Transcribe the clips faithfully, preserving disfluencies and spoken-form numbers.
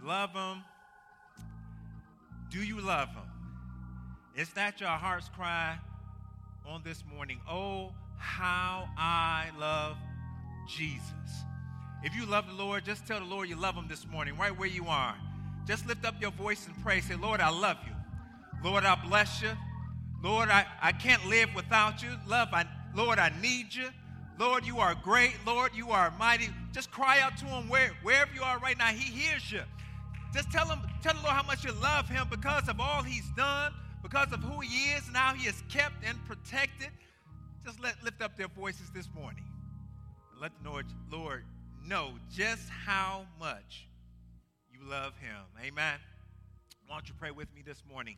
love him? Do you love him? Is that your heart's cry on this morning? Oh, how I love Jesus. If you love the Lord, just tell the Lord you love him this morning, right where you are. Just lift up your voice and pray. Say, Lord, I love you. Lord, I bless you. Lord, I, I can't live without you. Love, I, Lord, I need you. Lord, you are great. Lord, you are mighty. Just cry out to him where, wherever you are right now. He hears you. Just tell him, tell the Lord how much you love him because of all he's done, because of who he is and how he has kept and protected. Just let lift up their voices this morning. And let the Lord, Lord know just how much you love him. Amen. Why don't you pray with me this morning?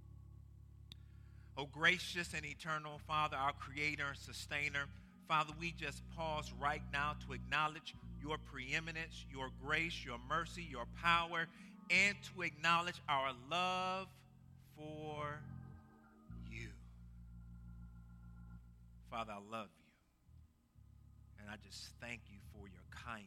Oh, gracious and eternal Father, our creator and sustainer, Father, we just pause right now to acknowledge your preeminence, your grace, your mercy, your power, and to acknowledge our love for you. Father, I love you, and I just thank you for your kindness.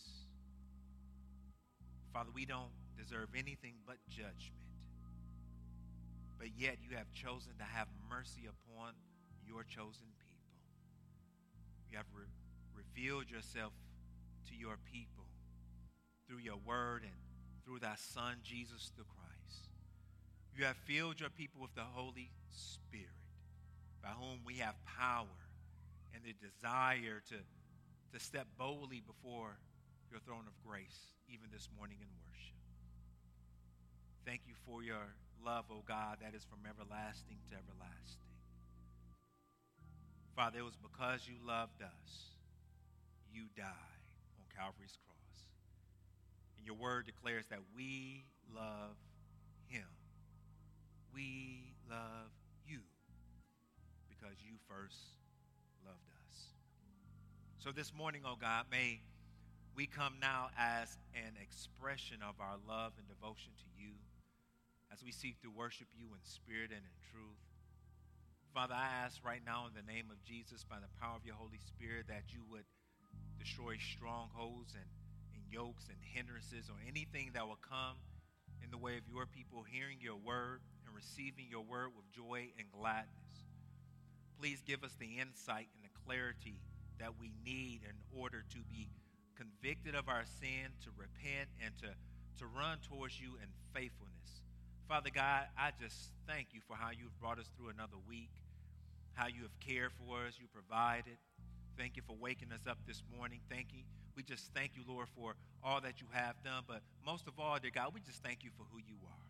Father, we don't deserve anything but judgment, but yet you have chosen to have mercy upon your chosen people. You have re- revealed yourself to your people through your word and through thy Son, Jesus the Christ. You have filled your people with the Holy Spirit, by whom we have power and the desire to, to step boldly before your throne of grace, even this morning in worship. Thank you for your love, O God, that is from everlasting to everlasting. Father, it was because you loved us, you died on Calvary's cross. And your word declares that we love him. We love you because you first loved us. So this morning, oh God, may we come now as an expression of our love and devotion to you as we seek to worship you in spirit and in truth. Father, I ask right now in the name of Jesus, by the power of your Holy Spirit, that you would destroy strongholds and, and yokes and hindrances or anything that will come in the way of your people hearing your word and receiving your word with joy and gladness. Please give us the insight and the clarity that we need in order to be convicted of our sin, to repent, and to, to run towards you in faithfulness. Father God, I just thank you for how you've brought us through another week, how you have cared for us, you provided. Thank you for waking us up this morning. Thank you. We just thank you, Lord, for all that you have done. But most of all, dear God, we just thank you for who you are.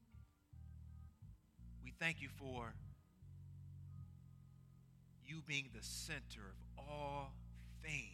We thank you for you being the center of all things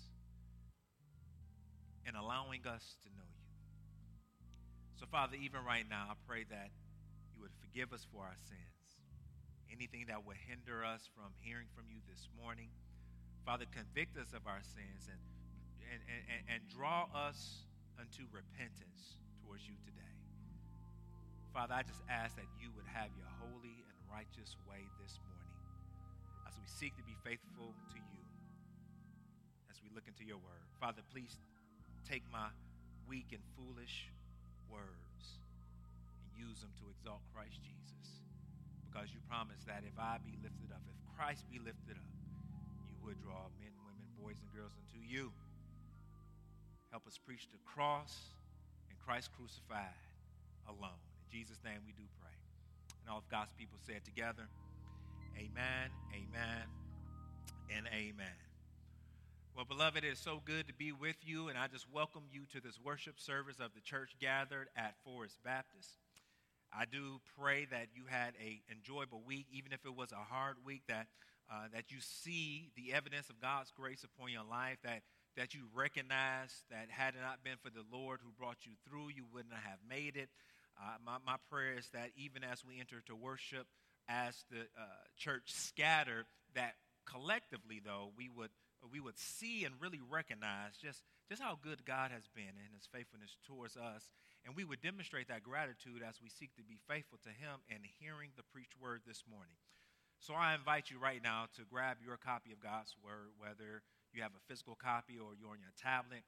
and allowing us to know you. So, Father, even right now, I pray that you would forgive us for our sins. Anything that would hinder us from hearing from you this morning. Father, convict us of our sins and, and, and, and draw us unto repentance towards you today. Father, I just ask that you would have your holy and righteous way this morning as we seek to be faithful to you, as we look into your word. Father, please take my weak and foolish words and use them to exalt Christ Jesus, because you promised that if I be lifted up, if Christ be lifted up, you would draw men, women, boys, and girls unto you. Help us preach the cross and Christ crucified alone. In Jesus' name we do pray. And all of God's people said together, amen, amen, and amen. Well, beloved, it is so good to be with you, and I just welcome you to this worship service of the church gathered at Forest Baptist. I do pray that you had an enjoyable week, even if it was a hard week, that uh, that you see the evidence of God's grace upon your life, that, that you recognize that had it not been for the Lord who brought you through, you wouldn't have made it. Uh, my, my prayer is that even as we enter to worship as the uh, church scattered, that collectively, though, we would we would see and really recognize just, just how good God has been and his faithfulness towards us. And we would demonstrate that gratitude as we seek to be faithful to him and hearing the preached word this morning. So I invite you right now to grab your copy of God's word, whether you have a physical copy or you're on your tablet.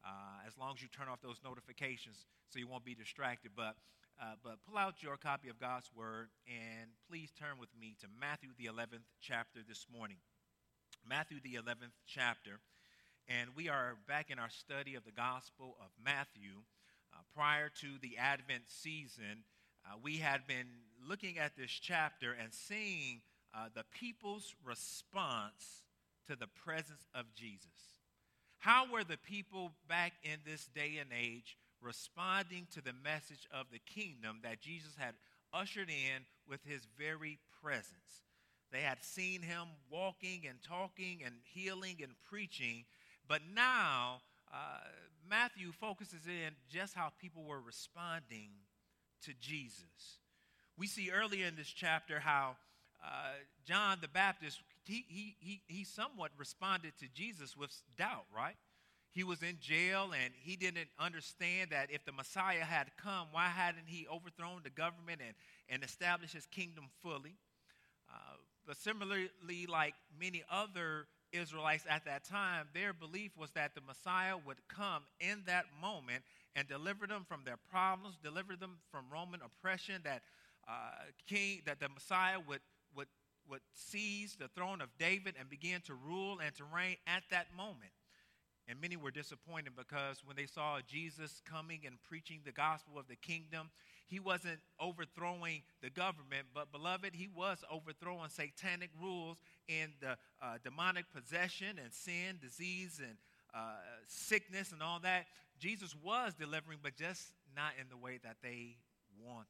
uh, as long as you turn off those notifications so you won't be distracted. But, uh, but pull out your copy of God's Word and please turn with me to Matthew the eleventh chapter this morning. Matthew the eleventh chapter. And we are back in our study of the Gospel of Matthew. Uh, prior to the Advent season, uh, we had been looking at this chapter and seeing uh, the people's response to the presence of Jesus. How were the people back in this day and age responding to the message of the kingdom that Jesus had ushered in with his very presence? They had seen him walking and talking and healing and preaching, but now uh, Matthew focuses in just how people were responding to Jesus. We see earlier in this chapter how uh, John the Baptist, he, he, he, he somewhat responded to Jesus with doubt, right? He was in jail and he didn't understand that if the Messiah had come, why hadn't he overthrown the government and, and established his kingdom fully? Uh, but similarly, like many other Israelites at that time, their belief was that the Messiah would come in that moment and deliver them from their problems, deliver them from Roman oppression, that uh, king, that the Messiah would, would, would seize the throne of David and begin to rule and to reign at that moment. And many were disappointed because when they saw Jesus coming and preaching the gospel of the kingdom, he wasn't overthrowing the government, but beloved, he was overthrowing satanic rules in the uh, demonic possession and sin, disease, and uh, sickness and all that. Jesus was delivering, but just not in the way that they wanted.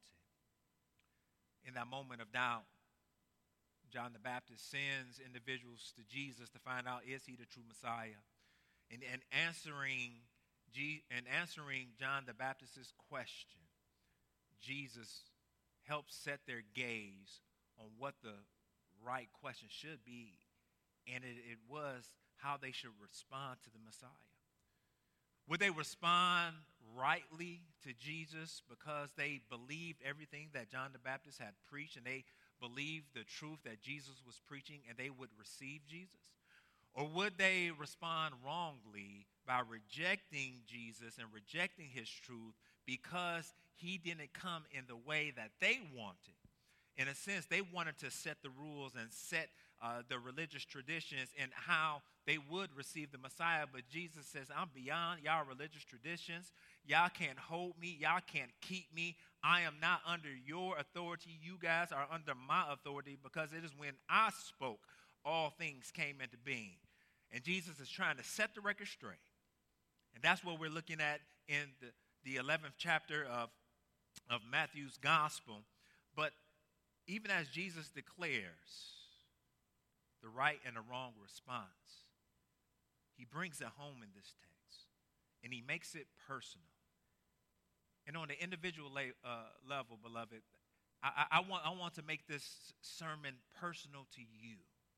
In that moment of doubt, John the Baptist sends individuals to Jesus to find out, is he the true Messiah? And, and answering G, and answering John the Baptist's question, Jesus helps set their gaze on what the right question should be, and it, it was how they should respond to the Messiah. Would they respond rightly to Jesus because they believed everything that John the Baptist had preached and they believed the truth that Jesus was preaching and they would receive Jesus? Or would they respond wrongly by rejecting Jesus and rejecting his truth because he didn't come in the way that they wanted? In a sense, they wanted to set the rules and set uh, the religious traditions and how they would receive the Messiah. But Jesus says, I'm beyond y'all religious traditions. Y'all can't hold me. Y'all can't keep me. I am not under your authority. You guys are under my authority because it is when I spoke, all things came into being. And Jesus is trying to set the record straight. And that's what we're looking at in the, the eleventh chapter of, of Matthew's gospel. But even as Jesus declares the right and the wrong response, he brings it home in this text. And he makes it personal. And on the individual la- uh, level, beloved, I, I, I, want, I want to make this sermon personal to you.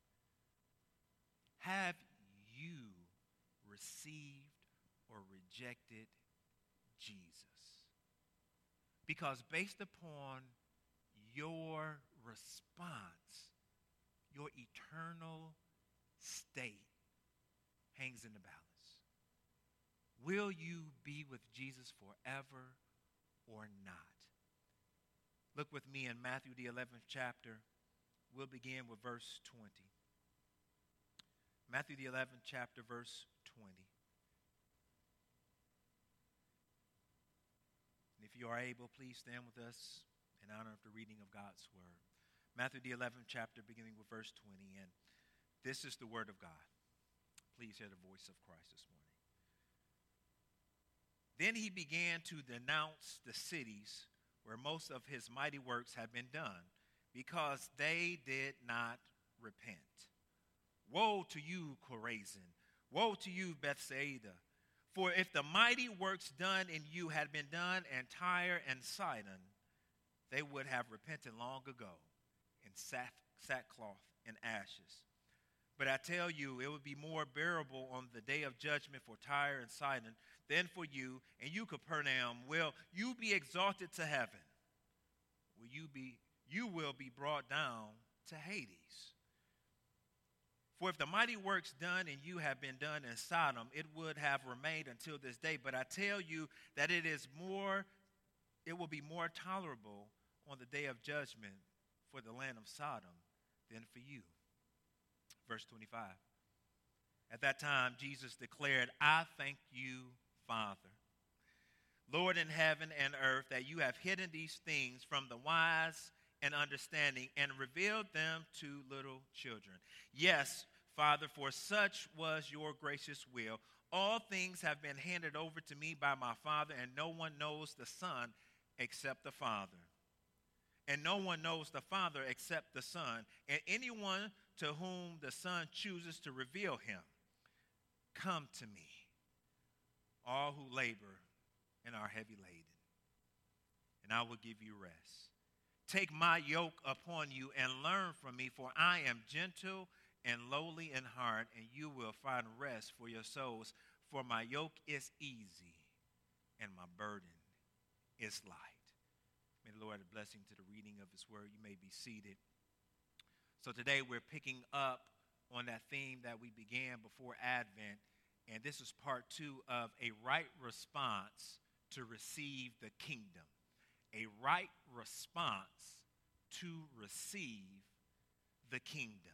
Have you received or rejected Jesus? Because based upon your response, your eternal state hangs in the balance. Will you be with Jesus forever or not? Look with me in Matthew the eleventh chapter. We'll begin with verse twenty. Matthew the eleventh chapter, verse twenty. And if you are able, please stand with us in honor of the reading of God's word. Matthew the eleventh chapter, beginning with verse twenty. And this is the word of God. Please hear the voice of Christ this morning. Then he began to denounce the cities where most of his mighty works had been done, because they did not repent. Woe to you, Chorazin! Woe to you, Bethsaida! For if the mighty works done in you had been done in Tyre and Sidon, they would have repented long ago in sack, sackcloth and ashes. But I tell you, it would be more bearable on the day of judgment for Tyre and Sidon than for you, and you, Capernaum, will you be exalted to heaven? Will you be? You will be brought down to Hades. For if the mighty works done in you have been done in Sodom, it would have remained until this day. But I tell you that it is more, it will be more tolerable on the day of judgment for the land of Sodom than for you. Verse twenty-five. At that time, Jesus declared, I thank you, Father, Lord in heaven and earth, that you have hidden these things from the wise and understanding and revealed them to little children. Yes, Father, for such was your gracious will. All things have been handed over to me by my Father, and no one knows the Son except the Father. And no one knows the Father except the Son, and anyone to whom the Son chooses to reveal him. Come to me, all who labor and are heavy laden, and I will give you rest. Take my yoke upon you and learn from me, for I am gentle and lowly in heart, and you will find rest for your souls. For my yoke is easy, and my burden is light. May the Lord add a blessing to the reading of his word. You may be seated. So today we're picking up on that theme that we began before Advent, and this is part two of a right response to receive the kingdom. A right response to receive the kingdom.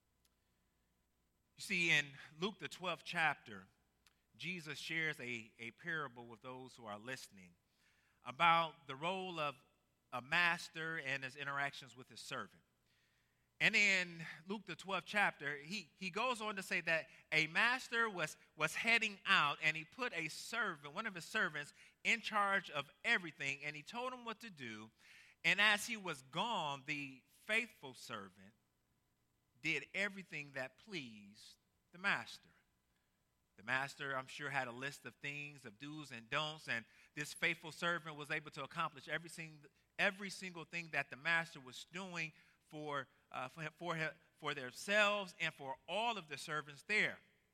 You see, in Luke the twelfth chapter, Jesus shares a, a parable with those who are listening about the role of a master and his interactions with his servant. And in Luke the twelfth chapter, he, he goes on to say that a master was, was heading out, and he put a servant, one of his servants, in charge of everything, and he told him what to do. And as he was gone, the faithful servant did everything that pleased the master. The master, I'm sure, had a list of things, of do's and don'ts, and this faithful servant was able to accomplish every single, every single thing that the master was doing for, uh, for, for, for themselves and for all of the servants there.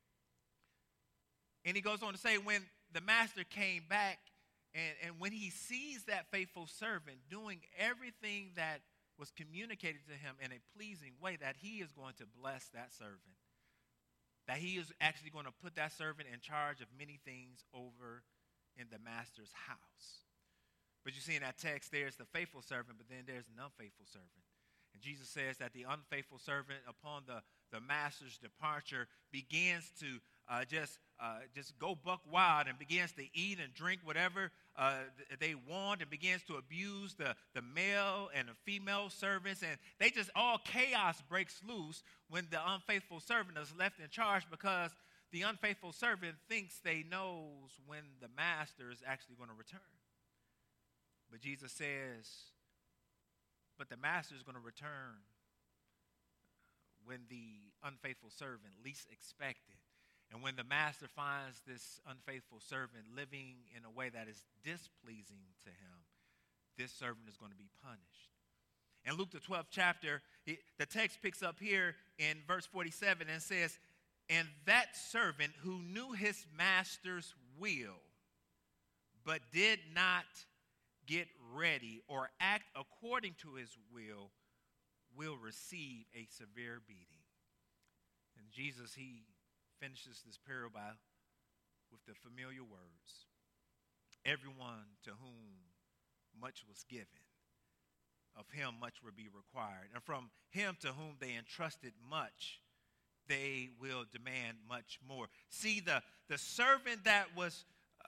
And he goes on to say, when the master came back, and, and when he sees that faithful servant doing everything that was communicated to him in a pleasing way, that he is going to bless that servant. That he is actually going to put that servant in charge of many things over in the master's house. But you see in that text, there's the faithful servant, but then there's an unfaithful servant. And Jesus says that the unfaithful servant, upon the, the master's departure, begins to uh, just uh, just go buck wild and begins to eat and drink whatever uh, they want, and begins to abuse the, the male and the female servants. And they just, all chaos breaks loose when the unfaithful servant is left in charge, because the unfaithful servant thinks they knows when the master is actually going to return. But Jesus says, but the master is going to return when the unfaithful servant least expected. And when the master finds this unfaithful servant living in a way that is displeasing to him, this servant is going to be punished. In Luke the twelfth chapter, it, the text picks up here in verse forty-seven and says, and that servant who knew his master's will, but did not get ready or act according to his will, will receive a severe beating. And Jesus, he finishes this parable with the familiar words. Everyone to whom much was given, of him much will be required. And from him to whom they entrusted much, they will demand much more. See, the, the servant that was uh,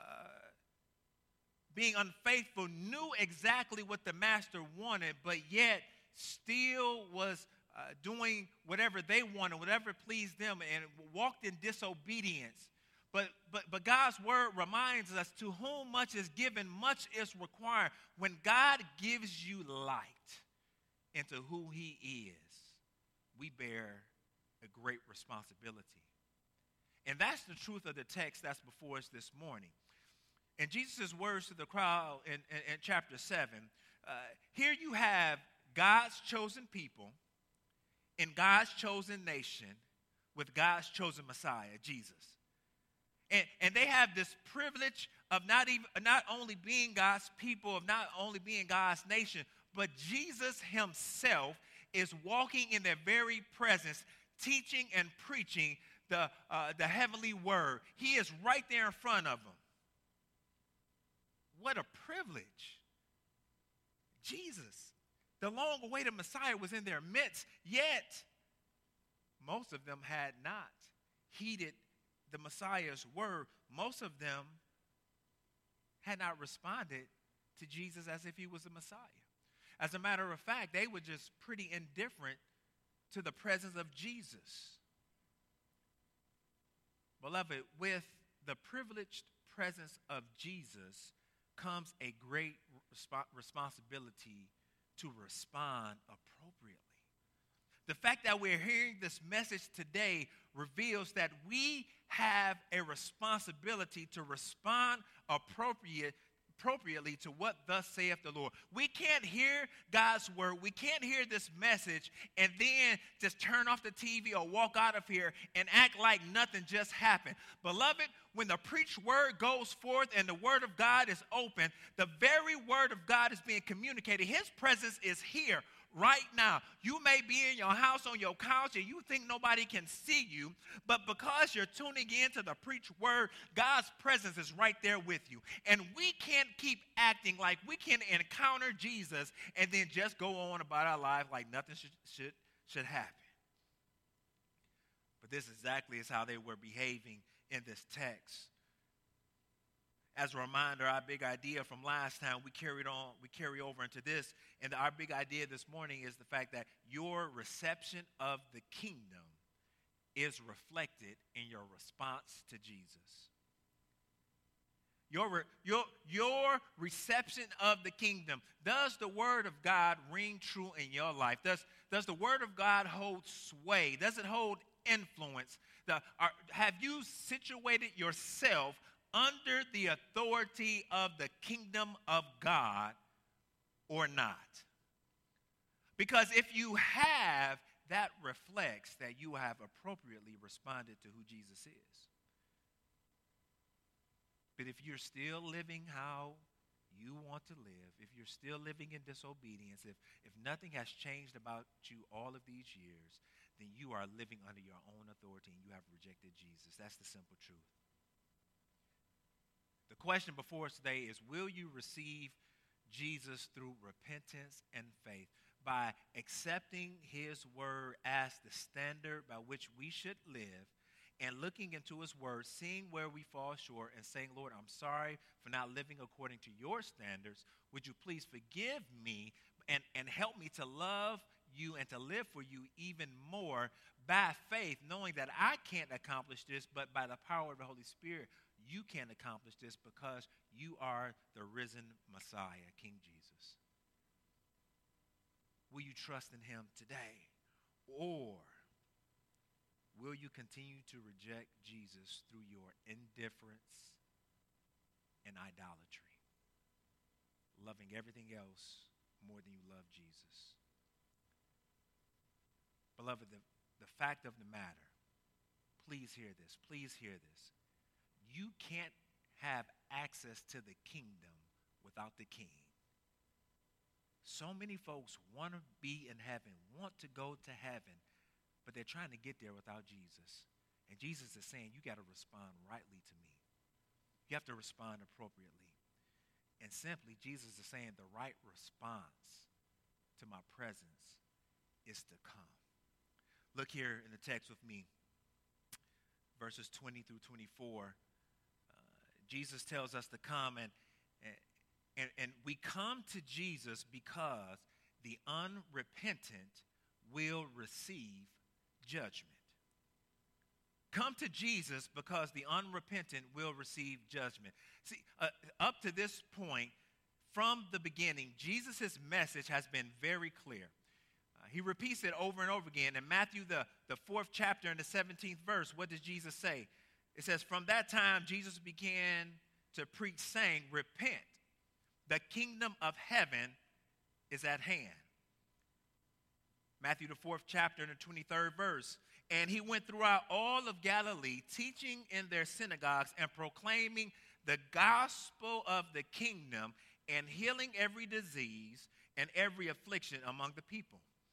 being unfaithful knew exactly what the master wanted, but yet still was uh, doing whatever they wanted, whatever pleased them, and walked in disobedience. But, but, but God's word reminds us, to whom much is given, much is required. When God gives you light into who he is, we bear a great responsibility. And that's the truth of the text that's before us this morning. In Jesus' words to the crowd in, in, in chapter seven, uh, here you have God's chosen people in God's chosen nation with God's chosen Messiah, Jesus. And, and they have this privilege of not even not only being God's people, of not only being God's nation, but Jesus himself is walking in their very presence, teaching and preaching the, uh, the heavenly word. He is right there in front of them. What a privilege. Jesus, the long-awaited Messiah, was in their midst, yet most of them had not heeded the Messiah's word. Most of them had not responded to Jesus as if he was the Messiah. As a matter of fact, they were just pretty indifferent to the presence of Jesus. Beloved, with the privileged presence of Jesus comes a great resp- responsibility to respond appropriately. The fact that we're hearing this message today reveals that we have a responsibility to respond appropriate, appropriately to what thus saith the Lord. We can't hear God's word. We can't hear this message and then just turn off the T V or walk out of here and act like nothing just happened. Beloved, when the preached word goes forth and the word of God is open, the very word of God is being communicated. His presence is here right now. You may be in your house on your couch and you think nobody can see you, but because you're tuning in to the preached word, God's presence is right there with you. And we can't keep acting like we can encounter Jesus and then just go on about our life like nothing should should, should happen. But this exactly is how they were behaving in this text. As a reminder, our big idea from last time, we carried on, we carry over into this, and our big idea this morning is the fact that your reception of the kingdom is reflected in your response to Jesus. Your, your, your reception of the kingdom, does the word of God ring true in your life? Does, does the word of God hold sway? Does it hold influence? The, are, have you situated yourself under the authority of the kingdom of God or not? Because if you have, that reflects that you have appropriately responded to who Jesus is. But if you're still living how you want to live, if you're still living in disobedience, if, if nothing has changed about you all of these years, then you are living under your own authority and you have rejected Jesus. That's the simple truth. The question before us today is, will you receive Jesus through repentance and faith by accepting his word as the standard by which we should live and looking into his word, seeing where we fall short and saying, Lord, I'm sorry for not living according to your standards. Would you please forgive me and, and help me to love you and to live for you even more by faith, knowing that I can't accomplish this, but by the power of the Holy Spirit, you can accomplish this because you are the risen Messiah, King Jesus. Will you trust in him today? Or will you continue to reject Jesus through your indifference and idolatry, loving everything else more than you love Jesus? Beloved, the, the fact of the matter, please hear this, please hear this. You can't have access to the kingdom without the king. So many folks want to be in heaven, want to go to heaven, but they're trying to get there without Jesus. And Jesus is saying, you got to respond rightly to me. You have to respond appropriately. And simply, Jesus is saying the right response to my presence is to come. Look here in the text with me, verses twenty through twenty-four. Jesus tells us to come, and, and, and we come to Jesus because the unrepentant will receive judgment. Come to Jesus because the unrepentant will receive judgment. See, uh, up to this point, from the beginning, Jesus' message has been very clear. Uh, he repeats it over and over again. In Matthew, the, the fourth chapter and the seventeenth verse, what does Jesus say? It says, from that time, Jesus began to preach, saying, repent, the kingdom of heaven is at hand. Matthew, the fourth chapter and the twenty-third verse. And he went throughout all of Galilee, teaching in their synagogues and proclaiming the gospel of the kingdom and healing every disease and every affliction among the people.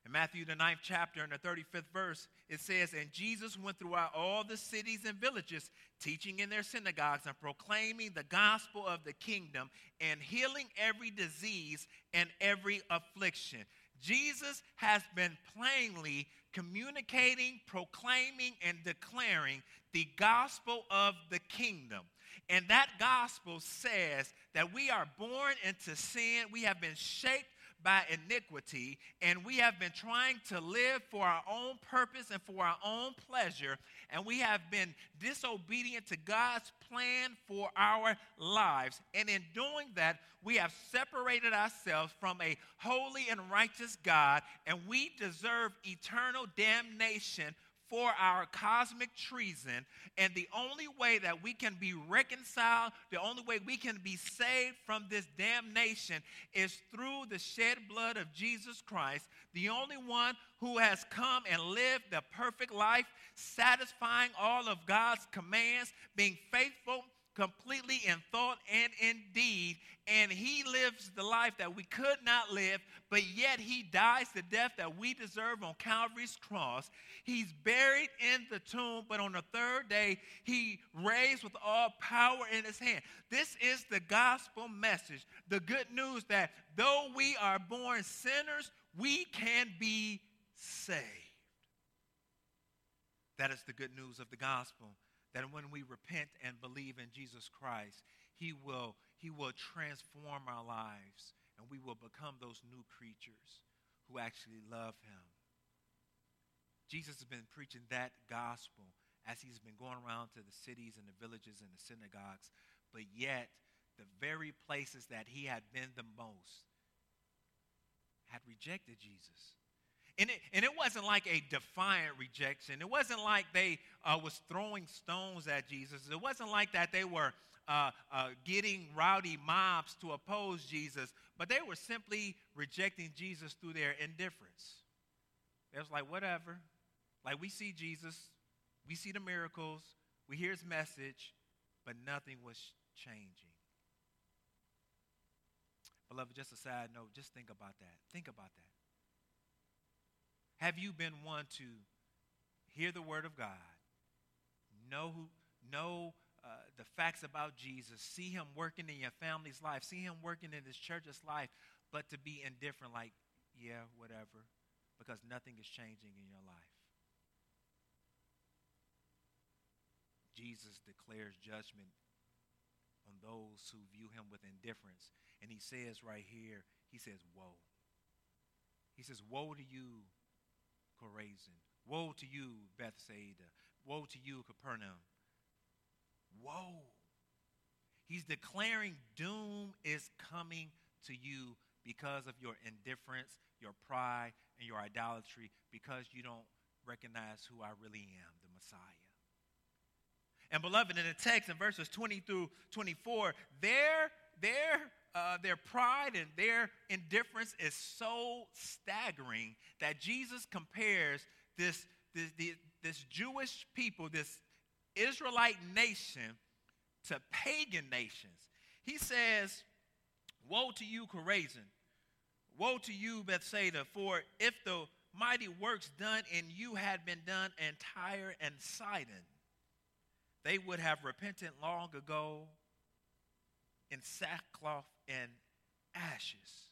In Matthew, the ninth chapter, and the thirty-fifth verse, it says, "And Jesus went throughout all the cities and villages, teaching in their synagogues and proclaiming the gospel of the kingdom and healing every disease and every affliction." Jesus has been plainly communicating, proclaiming, and declaring the gospel of the kingdom. And that gospel says that we are born into sin. We have been shaped by iniquity, and we have been trying to live for our own purpose and for our own pleasure, and we have been disobedient to God's plan for our lives. And in doing that, we have separated ourselves from a holy and righteous God, and we deserve eternal damnation for our cosmic treason. And the only way that we can be reconciled, the only way we can be saved from this damnation is through the shed blood of Jesus Christ, the only one who has come and lived the perfect life, satisfying all of God's commands, being faithful completely in thought and in deed. And he lives the life that we could not live, but yet he dies the death that we deserve on Calvary's cross. He's buried in the tomb, but on the third day, he raised with all power in his hand. This is the gospel message, the good news that though we are born sinners, we can be saved. That is the good news of the gospel, that when we repent and believe in Jesus Christ, he will, he will transform our lives, and we will become those new creatures who actually love him. Jesus has been preaching that gospel as he's been going around to the cities and the villages and the synagogues, but yet the very places that he had been the most had rejected Jesus. And it, and it wasn't like a defiant rejection. It wasn't like they uh, was throwing stones at Jesus. It wasn't like that they were uh, uh, getting rowdy mobs to oppose Jesus, but they were simply rejecting Jesus through their indifference. It was like, whatever. Like, we see Jesus, we see the miracles, we hear his message, but nothing was changing. Beloved, just a side note, just think about that. Think about that. Have you been one to hear the word of God, know who, know uh, the facts about Jesus, see him working in your family's life, see him working in this church's life, but to be indifferent, like, yeah, whatever, because nothing is changing in your life? Jesus declares judgment on those who view him with indifference. And he says right here, he says, woe. He says, woe to you, Chorazin. Woe to you, Bethsaida. Woe to you, Capernaum. Woe. He's declaring doom is coming to you because of your indifference, your pride, and your idolatry, because you don't recognize who I really am, the Messiah. And beloved, in the text in verses twenty through twenty-four, their, their, uh, their pride and their indifference is so staggering that Jesus compares this, this, this, this Jewish people, this Israelite nation, to pagan nations. He says, woe to you, Chorazin. Woe to you, Bethsaida, for if the mighty works done in you had been done in Tyre and Sidon, they would have repented long ago in sackcloth and ashes.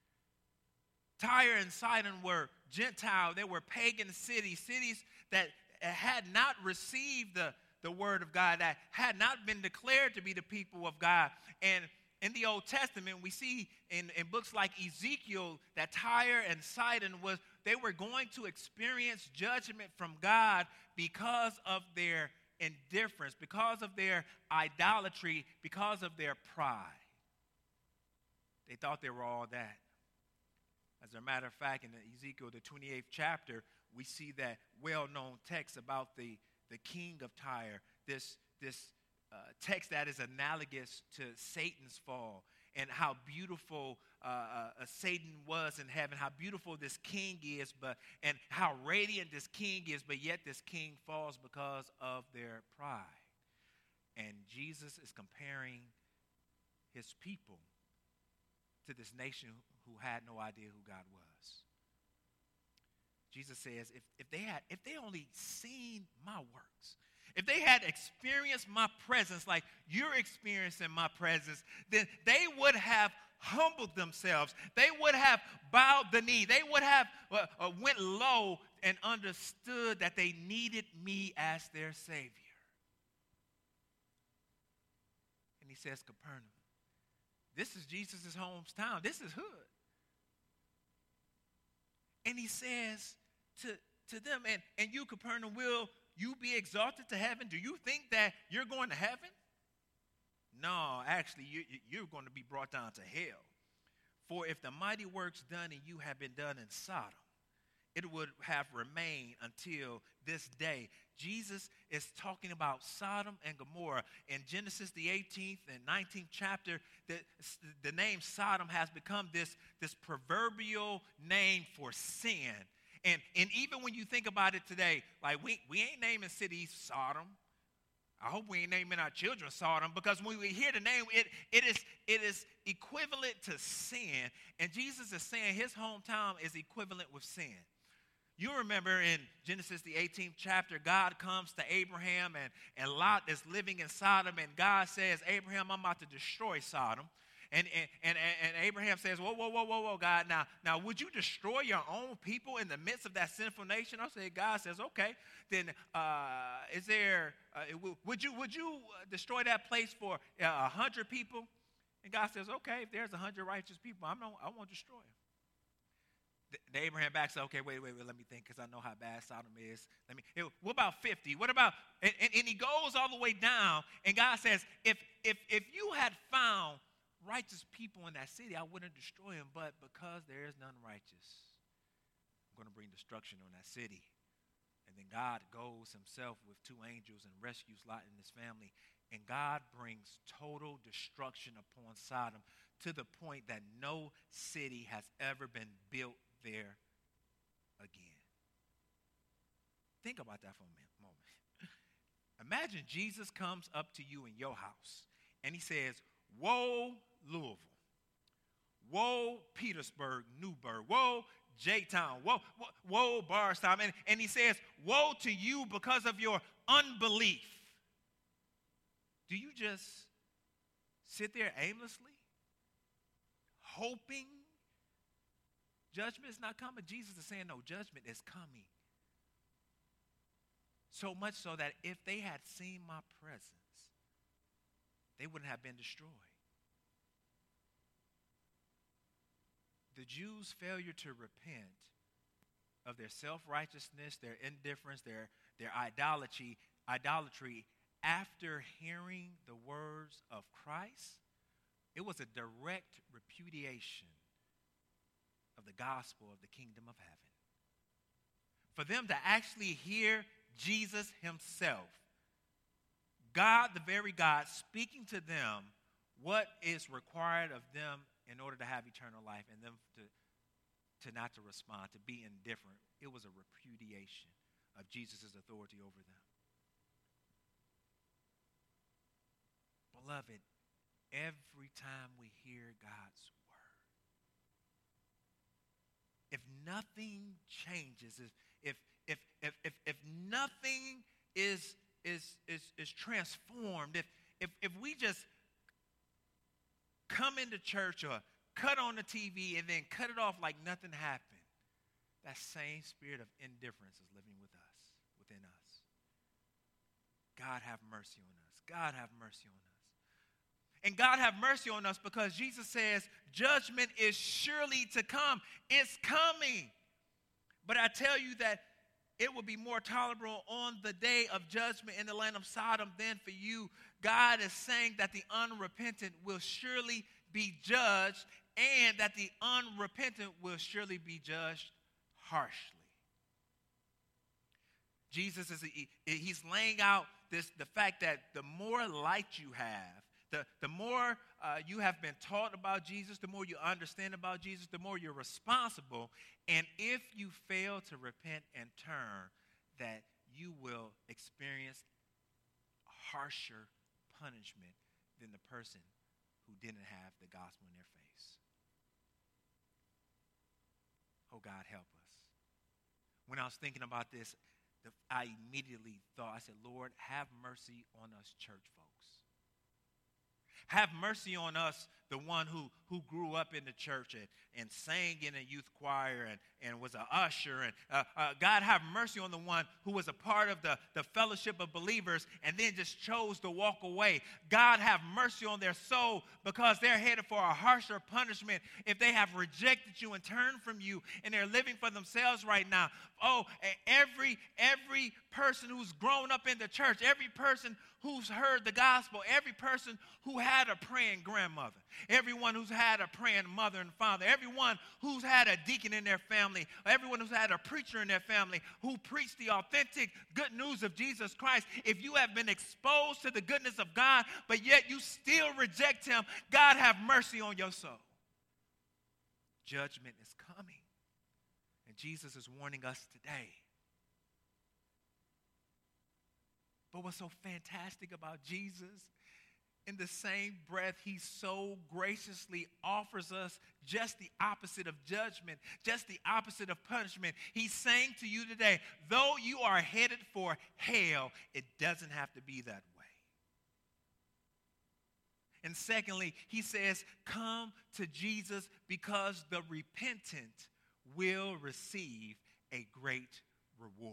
Tyre and Sidon were Gentile. They were pagan cities, cities that had not received the, the word of God, that had not been declared to be the people of God. And in the Old Testament, we see in, in books like Ezekiel that Tyre and Sidon, was they were going to experience judgment from God because of their indifference, because of their idolatry, because of their pride. They thought they were all that. As a matter of fact, in Ezekiel, the twenty-eighth chapter, we see that well-known text about the, the king of Tyre, this, this uh, text that is analogous to Satan's fall, and how beautiful uh, uh, Satan was in heaven, how beautiful this king is, but and how radiant this king is, but yet this king falls because of their pride. And Jesus is comparing his people to this nation who had no idea who God was. Jesus says, if, if they had, if they only seen my works, if they had experienced my presence like you're experiencing my presence, then they would have humbled themselves. They would have bowed the knee. They would have uh, uh, went low and understood that they needed me as their Savior. And he says, Capernaum, this is Jesus' hometown. This is hood. And he says to, to them, and, and you, Capernaum, will you be exalted to heaven? Do you think that you're going to heaven? No, actually, you, you're going to be brought down to hell. For if the mighty works done in you have been done in Sodom, it would have remained until this day. Jesus is talking about Sodom and Gomorrah. In Genesis, the eighteenth and nineteenth chapter, the, the name Sodom has become this, this proverbial name for sin. And, and even when you think about it today, like we, we ain't naming cities Sodom. I hope we ain't naming our children Sodom, because when we hear the name, it, it, is, it is equivalent to sin. And Jesus is saying his hometown is equivalent with sin. You remember in Genesis, the eighteenth chapter, God comes to Abraham, and, and Lot is living in Sodom, and God says, Abraham, I'm about to destroy Sodom. And, and, and, and Abraham says, whoa, whoa, whoa, whoa, whoa, God, now, now would you destroy your own people in the midst of that sinful nation? I say, God says, okay, then uh, is there, uh, would you would you destroy that place for a uh, hundred people? And God says, okay, if there's a hundred righteous people, I'm not, I won't destroy them. The, the Abraham back said, okay, wait, wait, wait, let me think, because I know how bad Sodom is. Let me. It, what about fifty? What about, and, and, and he goes all the way down, and God says, if if if you had found righteous people in that city, I wouldn't destroy them, but because there is none righteous, I'm going to bring destruction on that city. And then God goes himself with two angels and rescues Lot and his family, and God brings total destruction upon Sodom to the point that no city has ever been built there again. Think about that for a moment. Imagine Jesus comes up to you in your house, and he says, woe, Louisville. Woe, Petersburg, Newburgh. Woe, J-Town. Woe, woe, woe Bardstown. And, and he says, woe to you because of your unbelief. Do you just sit there aimlessly, hoping judgment is not coming? Jesus is saying, no, judgment is coming. So much so that if they had seen my presence, they wouldn't have been destroyed. The Jews' failure to repent of their self-righteousness, their indifference, their, their idolatry, idolatry, after hearing the words of Christ, it was a direct repudiation of the gospel of the kingdom of heaven. For them to actually hear Jesus himself, God, the very God, speaking to them what is required of them in order to have eternal life, and them to, to not to respond, to be indifferent. It was a repudiation of Jesus' authority over them. Beloved, every time we hear God's word, if nothing changes, if if if if if, if nothing is is is is transformed, if if if we just come into church or cut on the T V and then cut it off like nothing happened, that same spirit of indifference is living with us, within us. God have mercy on us. God have mercy on us. And God have mercy on us because Jesus says judgment is surely to come. It's coming. But I tell you that it will be more tolerable on the day of judgment in the land of Sodom than for you. God is saying that the unrepentant will surely be judged, and that the unrepentant will surely be judged harshly. Jesus is he, he's laying out this the fact that the more light you have, the, the more uh, you have been taught about Jesus, the more you understand about Jesus, the more you're responsible. And if you fail to repent and turn, that you will experience harsher punishment than the person who didn't have the gospel in their face. Oh, God, help us. When I was thinking about this, the, I immediately thought, I said, Lord, have mercy on us church folks. Have mercy on us, the one who, who grew up in the church and, and sang in a youth choir and, and was an usher. And uh, uh, God, have mercy on the one who was a part of the, the fellowship of believers and then just chose to walk away. God, have mercy on their soul because they're headed for a harsher punishment if they have rejected you and turned from you and they're living for themselves right now. Oh, every, every person who's grown up in the church, every person who's heard the gospel, every person who had a praying grandmother, everyone who's had a praying mother and father, everyone who's had a deacon in their family, everyone who's had a preacher in their family who preached the authentic good news of Jesus Christ. If you have been exposed to the goodness of God, but yet you still reject him, God, have mercy on your soul. Judgment is coming. And Jesus is warning us today. But what's so fantastic about Jesus, in the same breath, he so graciously offers us just the opposite of judgment, just the opposite of punishment. He's saying to you today, though you are headed for hell, it doesn't have to be that way. And secondly, he says, come to Jesus because the repentant will receive a great reward.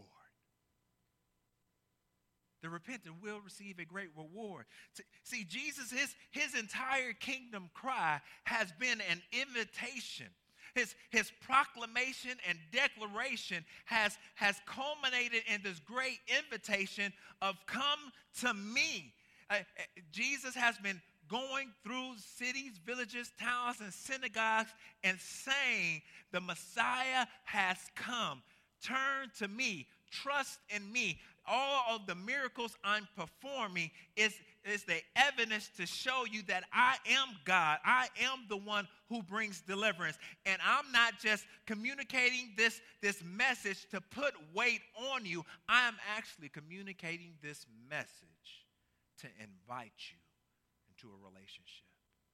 The repentant will receive a great reward. See, Jesus, his, his entire kingdom cry has been an invitation. His, his proclamation and declaration has, has culminated in this great invitation of come to me. Uh, Jesus has been going through cities, villages, towns, and synagogues and saying, the Messiah has come. Turn to me. Trust in me. All of the miracles I'm performing is, is the evidence to show you that I am God. I am the one who brings deliverance. And I'm not just communicating this, this message to put weight on you. I'm actually communicating this message to invite you into a relationship.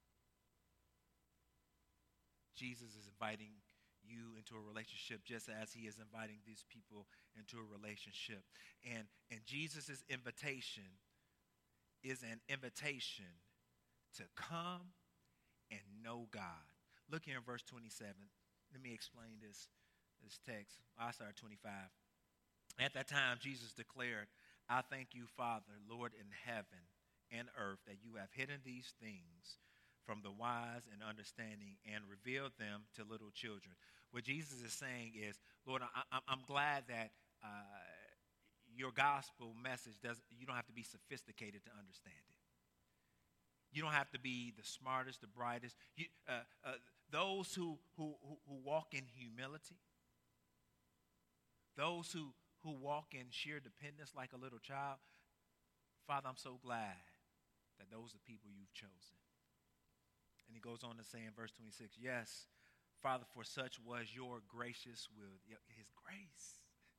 Jesus is inviting you into a relationship just as he is inviting these people into a relationship. And, and Jesus' invitation is an invitation to come and know God. Look here in verse twenty-seven. Let me explain this, this text. I started twenty-five. At that time, Jesus declared, I thank you, Father, Lord in heaven and earth, that you have hidden these things from the wise and understanding and revealed them to little children. What Jesus is saying is, Lord, I, I'm glad that uh, your gospel message, does. you don't have to be sophisticated to understand it. You don't have to be the smartest, the brightest. You, uh, uh, those who, who, who, who walk in humility, those who, who walk in sheer dependence like a little child, Father, I'm so glad that those are the people you've chosen. And he goes on to say in verse twenty-six, yes, Father, for such was your gracious will, his grace.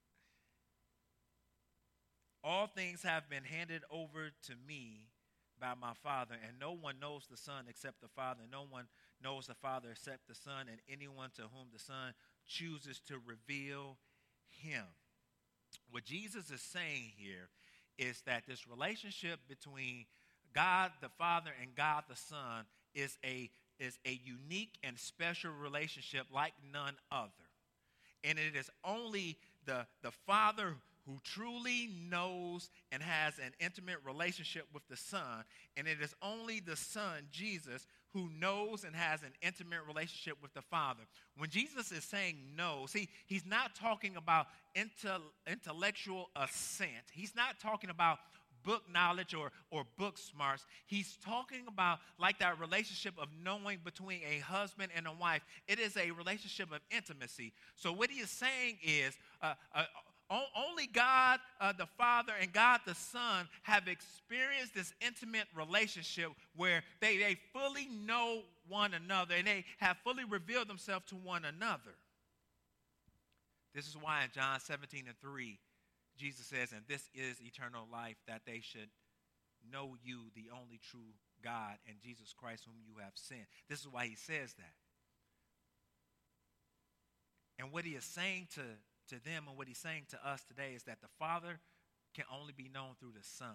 All things have been handed over to me by my Father, and no one knows the Son except the Father, and no one knows the Father except the Son, and anyone to whom the Son chooses to reveal him. What Jesus is saying here is that this relationship between God the Father and God the Son is a is a unique and special relationship like none other. And it is only the, the Father who truly knows and has an intimate relationship with the Son, and it is only the Son, Jesus, who knows and has an intimate relationship with the Father. When Jesus is saying no, see, he's not talking about intel, intellectual assent. He's not talking about book knowledge or, or book smarts. He's talking about like that relationship of knowing between a husband and a wife. It is a relationship of intimacy. So what he is saying is uh, uh, only God uh, the Father and God the Son have experienced this intimate relationship where they, they fully know one another and they have fully revealed themselves to one another. This is why in John seventeen and three, Jesus says, and this is eternal life, that they should know you, the only true God, and Jesus Christ whom you have sent. This is why he says that. And what he is saying to to them, and what he's saying to us today is that the Father can only be known through the Son.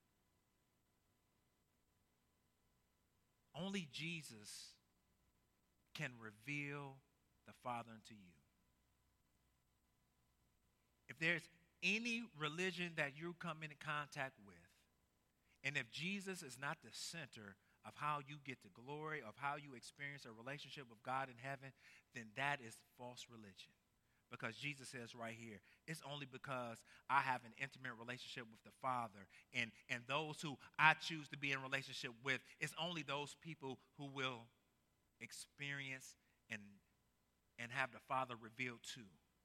Only Jesus can reveal the Father unto you. If there's any religion that you come into contact with, and if Jesus is not the center of how you get the glory, of how you experience a relationship with God in heaven, then that is false religion. Because Jesus says right here, it's only because I have an intimate relationship with the Father, and, and those who I choose to be in relationship with, it's only those people who will experience and, and have the Father revealed to.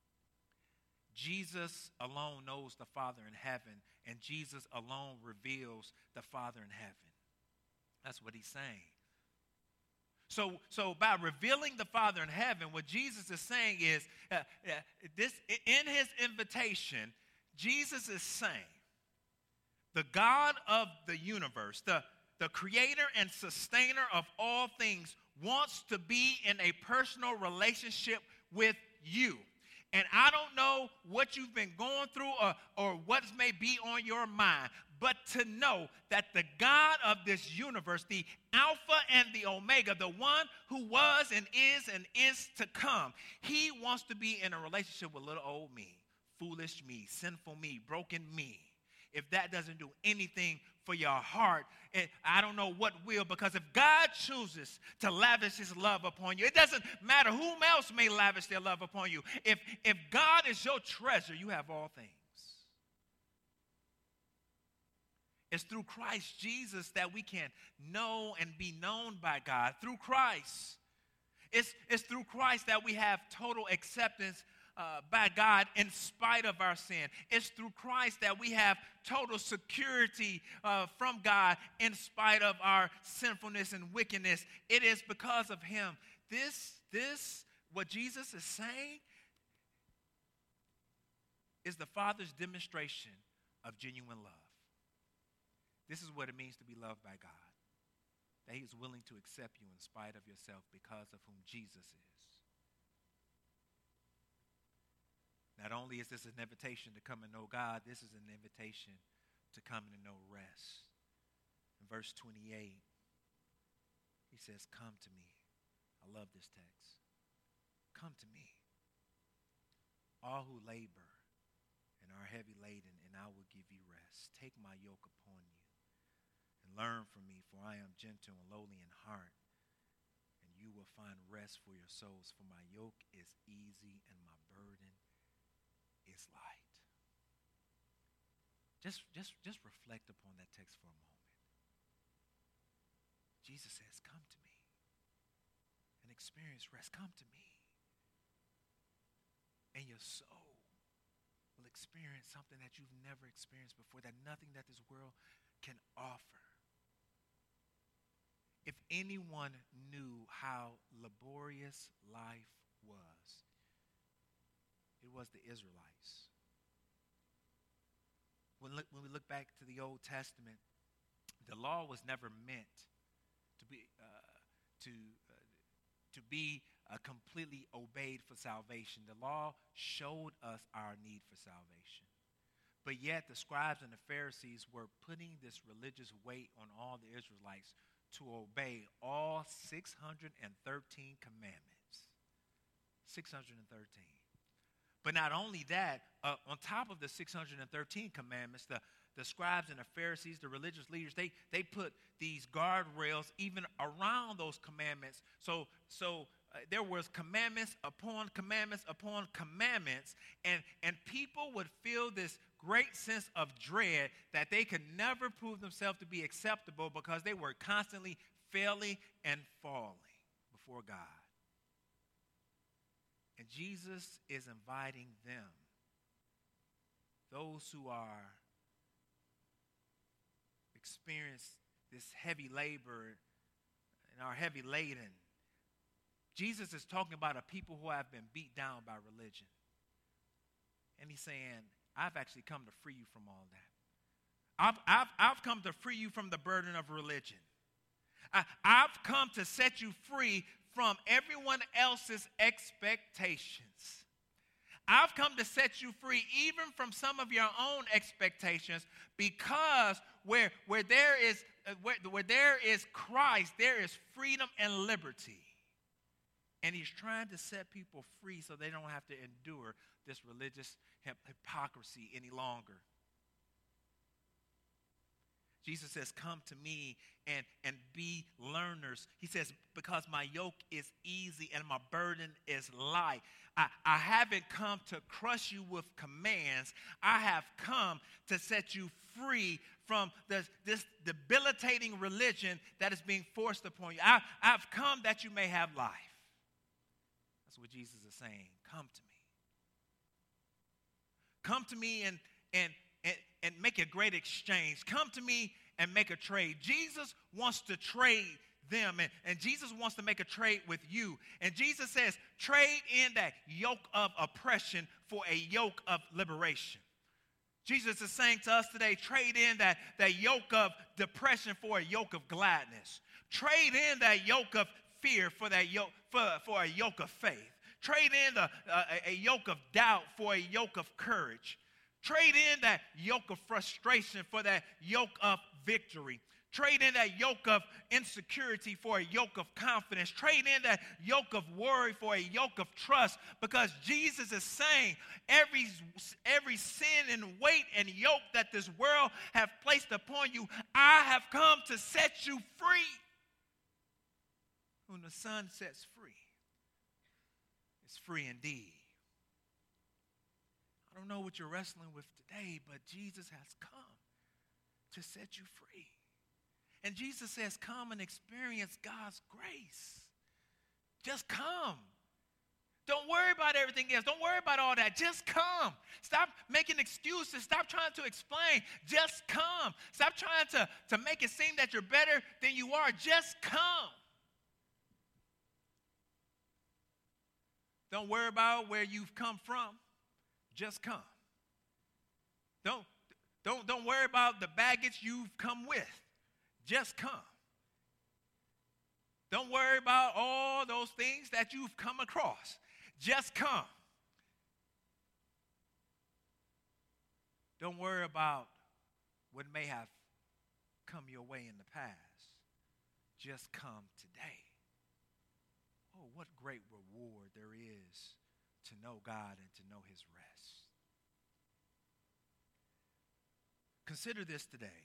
Jesus alone knows the Father in heaven, and Jesus alone reveals the Father in heaven. That's what he's saying. So, so by revealing the Father in heaven, what Jesus is saying is, uh, uh, this in his invitation, Jesus is saying, the God of the universe, the, the creator and sustainer of all things, wants to be in a personal relationship with you. And I don't know what you've been going through or, or what may be on your mind, but to know that the God of this universe, the Alpha and the Omega, the one who was and is and is to come, he wants to be in a relationship with little old me, foolish me, sinful me, broken me. If that doesn't do anything for your heart, I don't know what will, because if God chooses to lavish his love upon you, it doesn't matter whom else may lavish their love upon you. If, if God is your treasure, you have all things. It's through Christ Jesus that we can know and be known by God. Through Christ. It's, it's through Christ that we have total acceptance Uh, by God in spite of our sin. It's through Christ that we have total security uh, from God in spite of our sinfulness and wickedness. It is because of him. This, this, what Jesus is saying is the Father's demonstration of genuine love. This is what it means to be loved by God. That he is willing to accept you in spite of yourself because of whom Jesus is. Not only is this an invitation to come and know God, this is an invitation to come and know rest. In verse twenty-eight, he says, come to me. I love this text. Come to me, all who labor and are heavy laden, and I will give you rest. Take my yoke upon you and learn from me, for I am gentle and lowly in heart, and you will find rest for your souls. For my yoke is easy and my burden is light. Just, just, just reflect upon that text for a moment. Jesus says, come to me and experience rest. Come to me. And your soul will experience something that you've never experienced before, that nothing that this world can offer. If anyone knew how laborious life was, it was the Israelites. When, look, when we look back to the Old Testament, the law was never meant to be uh, to uh, to be uh, completely obeyed for salvation. The law showed us our need for salvation, but yet the scribes and the Pharisees were putting this religious weight on all the Israelites to obey all six hundred thirteen commandments. six hundred thirteen. But not only that, uh, on top of the six hundred thirteen commandments, the, the scribes and the Pharisees, the religious leaders, they, they put these guardrails even around those commandments. So, so uh, there was commandments upon commandments upon commandments, and, and people would feel this great sense of dread that they could never prove themselves to be acceptable because they were constantly failing and falling before God. And Jesus is inviting them, those who are experience this heavy labor and are heavy laden. Jesus is talking about a people who have been beat down by religion. And he's saying, I've actually come to free you from all that. I've, I've, I've come to free you from the burden of religion. I, I've come to set you free from everyone else's expectations. I've come to set you free even from some of your own expectations, because where, where, there is, uh, where, where there is Christ, there is freedom and liberty. And he's trying to set people free so they don't have to endure this religious hypocrisy any longer. Jesus says, come to me and, and be learners. He says, because my yoke is easy and my burden is light. I, I haven't come to crush you with commands. I have come to set you free from this, this debilitating religion that is being forced upon you. I, I've come that you may have life. That's what Jesus is saying. Come to me. Come to me and, and, and, and make a great exchange. Come to me and make a trade. Jesus wants to trade them, and, and Jesus wants to make a trade with you. And Jesus says, trade in that yoke of oppression for a yoke of liberation. Jesus is saying to us today, trade in that, that yoke of depression for a yoke of gladness. Trade in that yoke of fear for that yoke for, for a yoke of faith. Trade in the, uh, a yoke of doubt for a yoke of courage. Trade in that yoke of frustration for that yoke of victory. Trade in that yoke of insecurity for a yoke of confidence. Trade in that yoke of worry for a yoke of trust, because Jesus is saying every, every sin and weight and yoke that this world have placed upon you, I have come to set you free. When the Son sets free, it's free indeed. I don't know what you're wrestling with today, but Jesus has come to set you free. And Jesus says, come and experience God's grace. Just come. Don't worry about everything else. Don't worry about all that. Just come. Stop making excuses. Stop trying to explain. Just come. Stop trying to, to make it seem that you're better than you are. Just come. Don't worry about where you've come from. Just come. Don't, don't, don't worry about the baggage you've come with. Just come. Don't worry about all those things that you've come across. Just come. Don't worry about what may have come your way in the past. Just come today. Oh, what great reward there is to know God and to know his rest. Consider this today.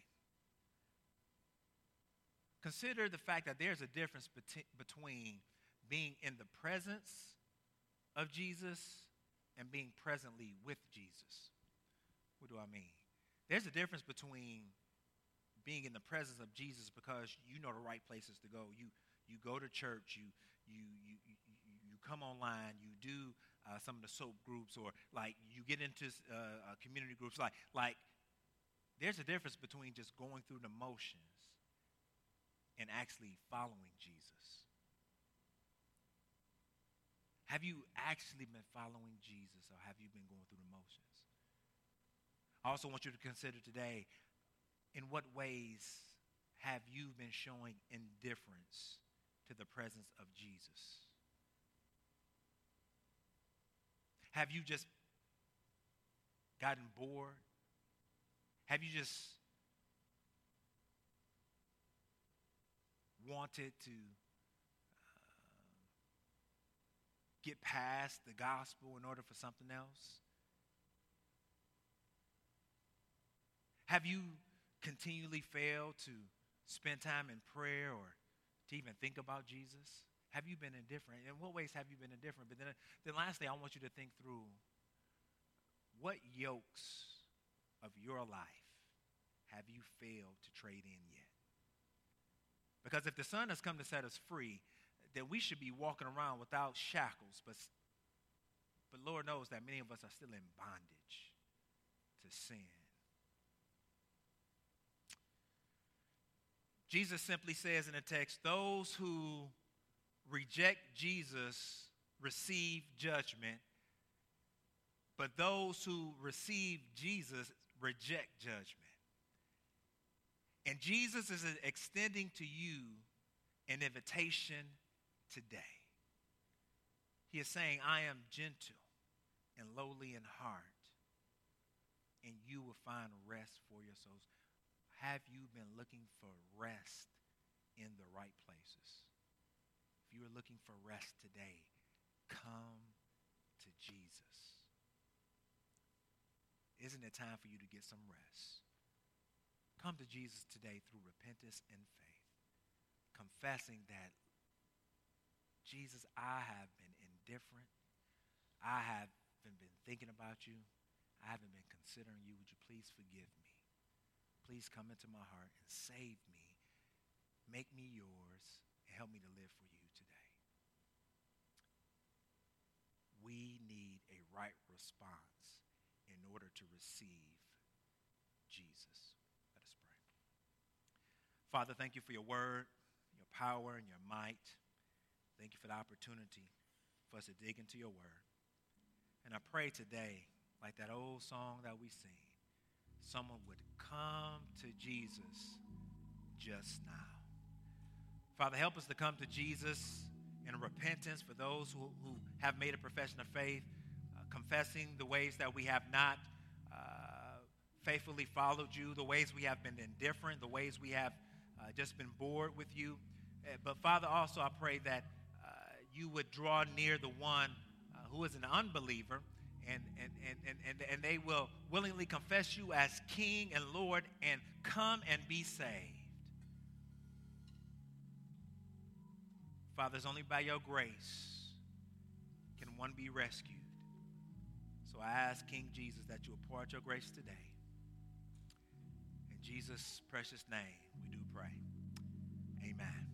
Consider the fact that there's a difference beti- between being in the presence of Jesus and being presently with Jesus. What do I mean? There's a difference between being in the presence of Jesus because you know the right places to go. You you go to church, you you you you, you come online, you do uh, some of the soap groups, or like you get into uh, uh, community groups. Like like there's a difference between just going through the motions and actually following Jesus. Have you actually been following Jesus, or have you been going through the motions? I also want you to consider today, in what ways have you been showing indifference to the presence of Jesus? Have you just gotten bored? Have you just wanted to uh, get past the gospel in order for something else? Have you continually failed to spend time in prayer or to even think about Jesus? Have you been indifferent? In what ways have you been indifferent? But then, then lastly, I want you to think through, what yokes of your life have you failed to trade in yet? Because if the Son has come to set us free, then we should be walking around without shackles. But, but Lord knows that many of us are still in bondage to sin. Jesus simply says in the text, those who reject Jesus receive judgment, but those who receive Jesus reject judgment. And Jesus is extending to you an invitation today. He is saying, I am gentle and lowly in heart, and you will find rest for your souls. Have you been looking for rest in the right places? If you are looking for rest today, come to Jesus. Isn't it time for you to get some rest? Come to Jesus today through repentance and faith, confessing that, Jesus, I have been indifferent. I haven't been thinking about you. I haven't been considering you. Would you please forgive me? Please come into my heart and save me. Make me yours and help me to live for you today. We need a right response in order to receive Jesus. Let us pray. Father, thank you for your word, your power, and your might. Thank you for the opportunity for us to dig into your word. And I pray today, like that old song that we sing, someone would come to Jesus just now. Father, help us to come to Jesus in repentance for those who, who have made a profession of faith, uh, confessing the ways that we have not uh, faithfully followed you, the ways we have been indifferent, the ways we have uh, just been bored with you. Uh, but Father, also I pray that uh, you would draw near the one uh, who is an unbeliever, and, and, and, and, and, and they will willingly confess you as King and Lord and come and be saved. Father, it's only by your grace can one be rescued. So I ask King Jesus that you will pour out your grace today. In Jesus' precious name, we do pray. Amen.